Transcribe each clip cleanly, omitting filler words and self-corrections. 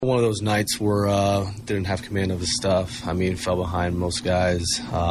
One of those nights where didn't have command of his stuff. I mean, fell behind most guys.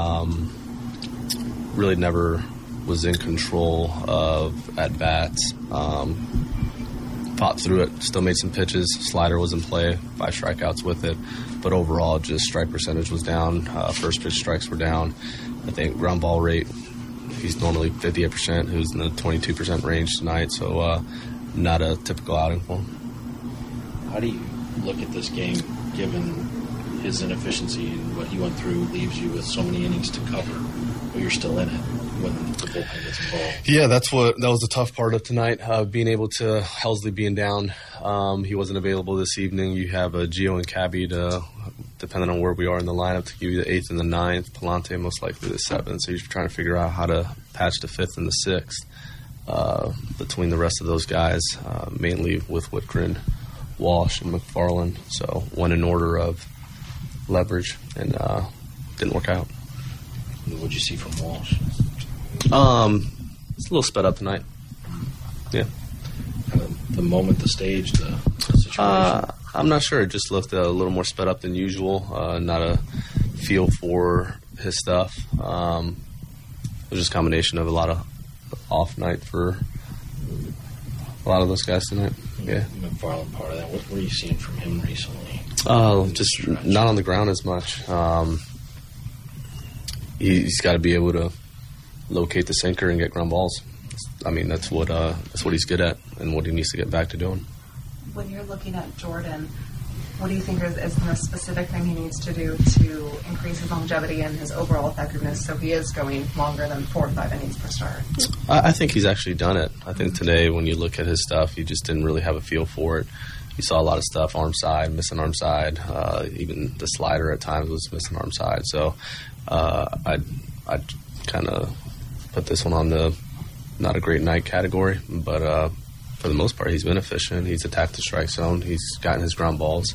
Really never was in control of at-bats. Fought through it, still made some pitches. Slider was in play, 5 strikeouts with it. But overall, just strike percentage was down. First pitch strikes were down. I think ground ball rate, he's normally 58%, who's in the 22% range tonight. So not a typical outing for him. How do you look at this game, given his inefficiency and what he went through leaves you with so many innings to cover, but you're still in it when the bullpen gets involved? Yeah, that was the tough part of tonight, being able to, Helsley being down. He wasn't available this evening. You have Gio and Cabby to, depending on where we are in the lineup, to give you the 8th and the 9th. Palante most likely the 7th. So you're trying to figure out how to patch the 5th and the 6th between the rest of those guys, mainly with Whitgren, Walsh, and McFarland. So one in order of leverage, and didn't work out. What did you see from Walsh? It's a little sped up tonight. Yeah. The moment, the stage, the situation? I'm not sure. It just looked a little more sped up than usual. Not a feel for his stuff. It was just a combination of a lot of off night for a lot of those guys tonight. Yeah. McFarland part of that. What were you seeing from him recently? Just not on the ground as much. He's got to be able to locate the sinker and get ground balls. I mean, that's what he's good at and what he needs to get back to doing. When you're looking at Jordan, what do you think is the most specific thing he needs to do to increase his longevity and his overall effectiveness so he is going longer than 4 or 5 innings per start? I think he's actually done it. I think today when you look at his stuff, he just didn't really have a feel for it. You saw a lot of stuff, arm side, missing arm side. Even the slider at times was missing arm side. So I'd kind of put this one on the not a great night category. But for the most part, he's been efficient. He's attacked the strike zone. He's gotten his ground balls.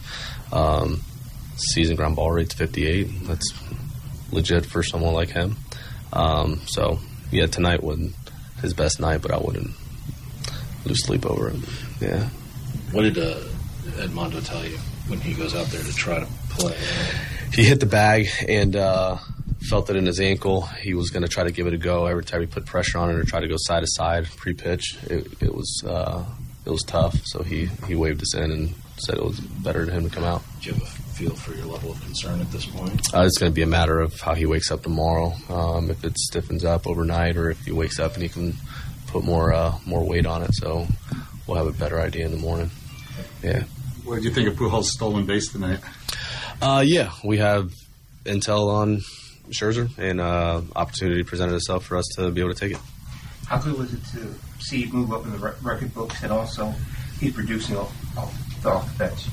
Season ground ball rate's 58. That's legit for someone like him. So, yeah, tonight wasn't his best night, but I wouldn't lose sleep over it. Yeah. What did Edmundo tell you when he goes out there to try to play? He hit the bag and felt it in his ankle. He was going to try to give it a go. Every time he put pressure on it or try to go side to side pre-pitch, it was tough. So he waved us in and said it was better than him to come out. Do you have a feel for your level of concern at this point? It's going to be a matter of how he wakes up tomorrow. If it stiffens up overnight, or if he wakes up and he can put more weight on it. So we'll have a better idea in the morning. Yeah. What did you think of Pujols' stolen base tonight? Yeah, we have intel on Scherzer, and opportunity presented itself for us to be able to take it. How good was it to see it move up in the record books and also he's producing off the bench?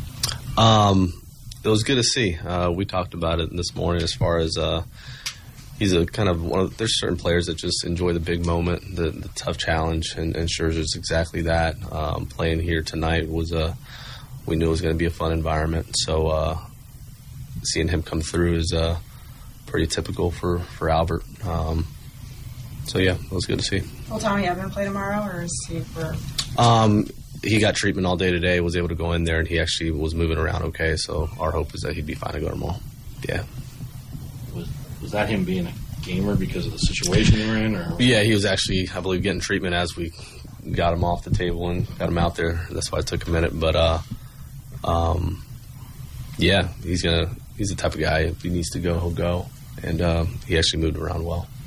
It was good to see. We talked about it this morning as far as he's a kind of there's certain players that just enjoy the big moment, the tough challenge, and Scherzer's exactly that. Playing here tonight we knew it was going to be a fun environment, so seeing him come through is pretty typical for Albert. So yeah, it was good to see. Will Tommy Edman play tomorrow, or is he for? He got treatment all day today, was able to go in there, and he actually was moving around okay, so our hope is that he'd be fine to go tomorrow. Yeah. Was that him being a gamer because of the situation they were in? Or? Yeah, he was actually, I believe, getting treatment as we got him off the table and got him out there. That's why it took a minute. But, yeah, he's the type of guy, if he needs to go, he'll go. And he actually moved around well.